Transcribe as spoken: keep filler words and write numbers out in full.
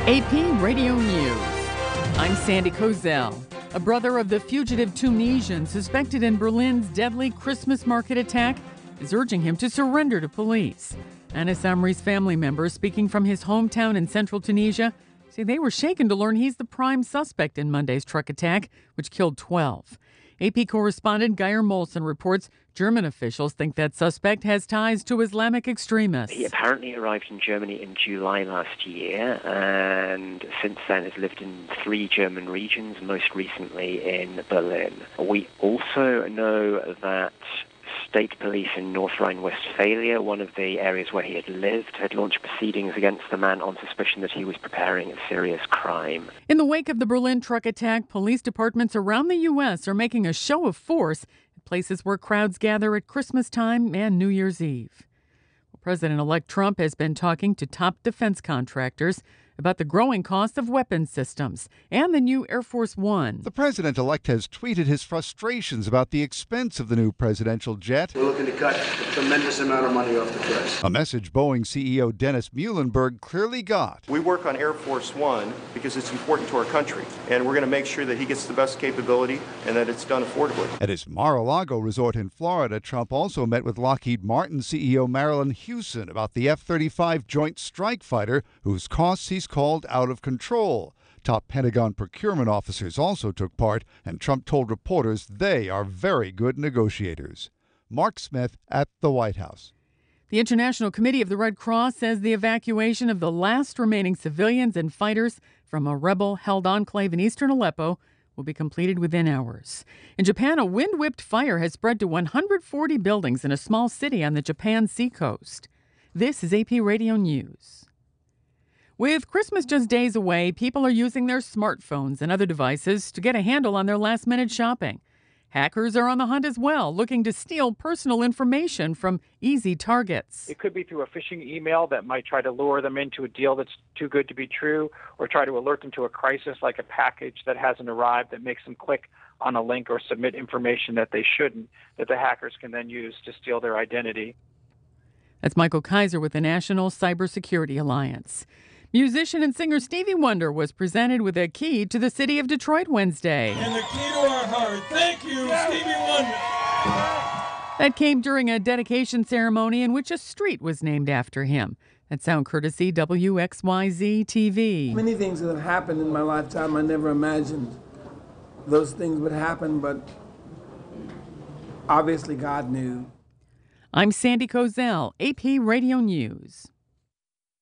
A P Radio News. I'm Sandy Kozel. A brother of the fugitive Tunisian suspected in Berlin's deadly Christmas market attack is urging him to surrender to police. Anas Amri's family members, speaking from his hometown in central Tunisia, say they were shaken to learn he's the prime suspect in Monday's truck attack, which killed twelve. A P correspondent Geir Molson reports German officials think that suspect has ties to Islamic extremists. He apparently arrived in Germany in July last year and since then has lived in three German regions, most recently in Berlin. We also know that state police in North Rhine-Westphalia, one of the areas where he had lived, had launched proceedings against the man on suspicion that he was preparing a serious crime. In the wake of the Berlin truck attack, police departments around the U S are making a show of force at places where crowds gather at Christmas time and New Year's Eve. Well, President-elect Trump has been talking to top defense contractors about the growing cost of weapons systems and the new Air Force One. The president-elect has tweeted his frustrations about the expense of the new presidential jet. We're looking to cut a tremendous amount of money off the price. A message Boeing C E O Dennis Muhlenberg clearly got. We work on Air Force One because it's important to our country, and we're going to make sure that he gets the best capability and that it's done affordably. At his Mar-a-Lago resort in Florida, Trump also met with Lockheed Martin C E O Marilyn Hewson about the F thirty-five Joint Strike Fighter, whose costs he's called out of control. Top Pentagon procurement officers also took part, and Trump told reporters they are very good negotiators. Mark Smith at the White House. The International Committee of the Red Cross says the evacuation of the last remaining civilians and fighters from a rebel-held enclave in eastern Aleppo will be completed within hours. In Japan, a wind-whipped fire has spread to one hundred forty buildings in a small city on the Japan seacoast. This is A P Radio News. With Christmas just days away, people are using their smartphones and other devices to get a handle on their last-minute shopping. Hackers are on the hunt as well, looking to steal personal information from easy targets. It could be through a phishing email that might try to lure them into a deal that's too good to be true, or try to alert them to a crisis like a package that hasn't arrived that makes them click on a link or submit information that they shouldn't, that the hackers can then use to steal their identity. That's Michael Kaiser with the National Cybersecurity Alliance. Musician and singer Stevie Wonder was presented with a key to the city of Detroit Wednesday. And the key to our heart. Thank you, Stevie Wonder. That came during a dedication ceremony in which a street was named after him. That sound courtesy W X Y Z T V. Many things that have happened in my lifetime I never imagined those things would happen, but obviously God knew. I'm Sandy Kozel, A P Radio News.